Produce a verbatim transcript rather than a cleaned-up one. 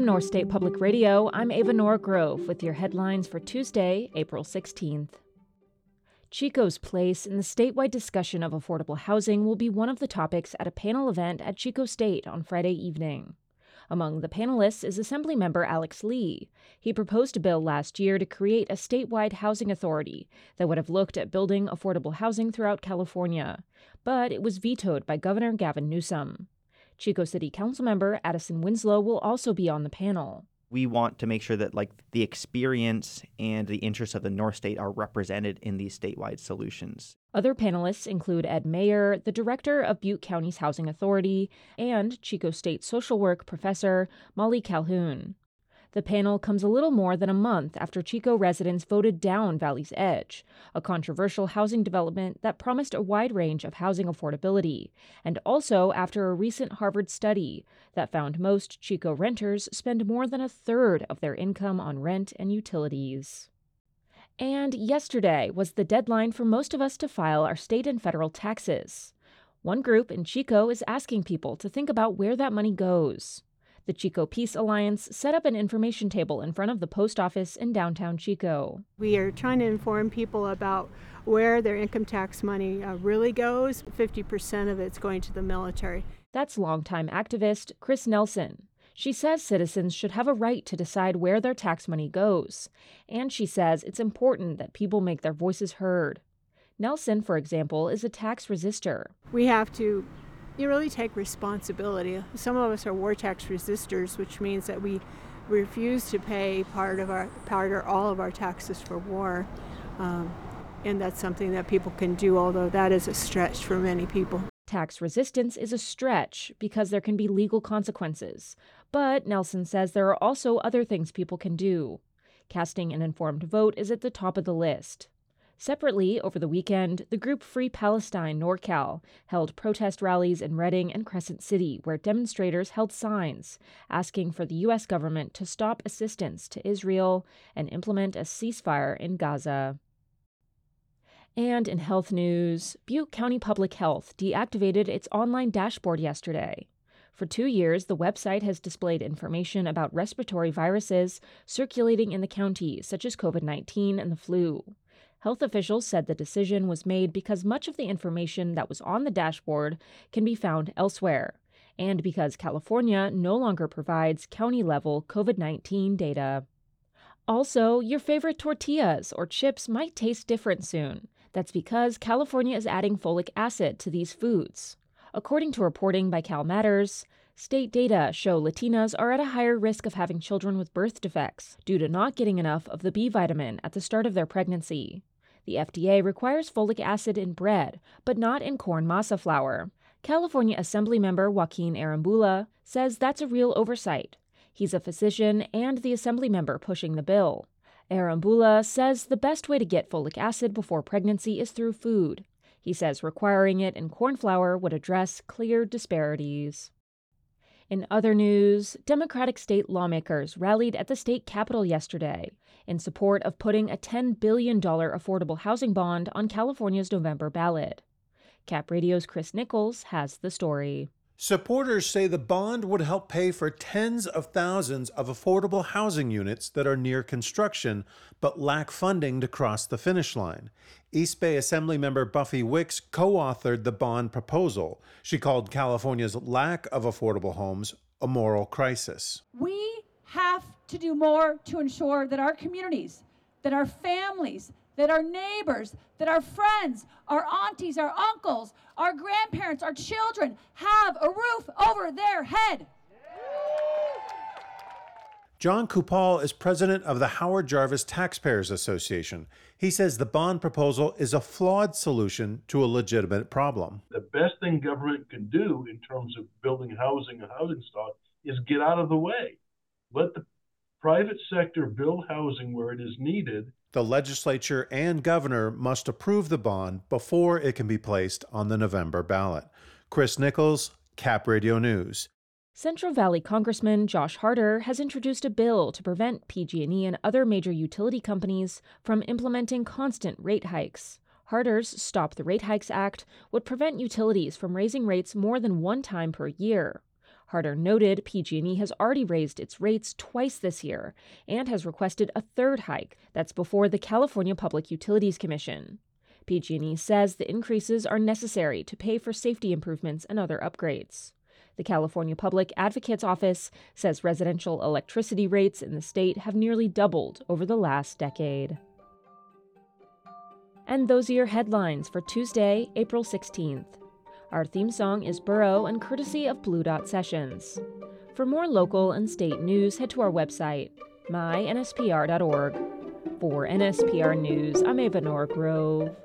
From North State Public Radio, I'm Ava Nora Grove with your headlines for Tuesday, April sixteenth. Chico's place in the statewide discussion of affordable housing will be one of the topics at a panel event at Chico State on Friday evening. Among the panelists is Assemblymember Alex Lee. He proposed a bill last year to create a statewide housing authority that would have looked at building affordable housing throughout California, but it was vetoed by Governor Gavin Newsom. Chico City Councilmember Addison Winslow will also be on the panel. We want to make sure that like the experience and the interests of the North State are represented in these statewide solutions. Other panelists include Ed Mayer, the director of Butte County's Housing Authority, and Chico State social work professor Molly Calhoun. The panel comes a little more than a month after Chico residents voted down Valley's Edge, a controversial housing development that promised a wide range of housing affordability, and also after a recent Harvard study that found most Chico renters spend more than a third of their income on rent and utilities. And yesterday was the deadline for most of us to file our state and federal taxes. One group in Chico is asking people to think about where that money goes. The Chico Peace Alliance set up an information table in front of the post office in downtown Chico. We are trying to inform people about where their income tax money uh, really goes. fifty percent of it's going to the military. That's longtime activist Chris Nelson. She says citizens should have a right to decide where their tax money goes. And she says it's important that people make their voices heard. Nelson, for example, is a tax resistor. We have to You really take responsibility. Some of us are war tax resistors, which means that we refuse to pay part of our part or all of our taxes for war, um, and that's something that people can do. Although that is a stretch for many people. Tax resistance is a stretch because there can be legal consequences. But Nelson says there are also other things people can do. Casting an informed vote is at the top of the list. Separately, over the weekend, the group Free Palestine NorCal held protest rallies in Redding and Crescent City, where demonstrators held signs asking for the U S government to stop assistance to Israel and implement a ceasefire in Gaza. And in health news, Butte County Public Health deactivated its online dashboard yesterday. For two years, the website has displayed information about respiratory viruses circulating in the county, such as covid nineteen and the flu. Health officials said the decision was made because much of the information that was on the dashboard can be found elsewhere, and because California no longer provides county-level covid nineteen data. Also, your favorite tortillas or chips might taste different soon. That's because California is adding folic acid to these foods. According to reporting by CalMatters, state data show Latinas are at a higher risk of having children with birth defects due to not getting enough of the B vitamin at the start of their pregnancy. The F D A requires folic acid in bread, but not in corn masa flour. California Assemblymember Joaquin Arambula says that's a real oversight. He's a physician and the Assemblymember pushing the bill. Arambula says the best way to get folic acid before pregnancy is through food. He says requiring it in corn flour would address clear disparities. In other news, Democratic state lawmakers rallied at the state capitol yesterday in support of putting a ten billion dollars affordable housing bond on California's November ballot. Cap Radio's Chris Nichols has the story. Supporters say the bond would help pay for tens of thousands of affordable housing units that are near construction but lack funding to cross the finish line. East Bay Assemblymember Buffy Wicks co-authored the bond proposal. She called California's lack of affordable homes a moral crisis. We have to do more to ensure that our communities, that our families, that our neighbors, that our friends, our aunties, our uncles, our grandparents, our children have a roof over their head. John Kupal is president of the Howard Jarvis Taxpayers Association. He says the bond proposal is a flawed solution to a legitimate problem. The best thing government can do in terms of building housing and housing stock is get out of the way. Let the private sector build housing where it is needed. The legislature and governor must approve the bond before it can be placed on the November ballot. Chris Nichols, Cap Radio News. Central Valley Congressman Josh Harder has introduced a bill to prevent P G and E and other major utility companies from implementing constant rate hikes. Harder's Stop the Rate Hikes Act would prevent utilities from raising rates more than one time per year. Harder noted P G and E has already raised its rates twice this year and has requested a third hike that's before the California Public Utilities Commission. P G and E says the increases are necessary to pay for safety improvements and other upgrades. The California Public Advocate's Office says residential electricity rates in the state have nearly doubled over the last decade. And those are your headlines for Tuesday, April sixteenth. Our theme song is Burrow and courtesy of Blue Dot Sessions. For more local and state news, head to our website, my N S P R dot org. For N S P R News, I'm Ava Norgrove.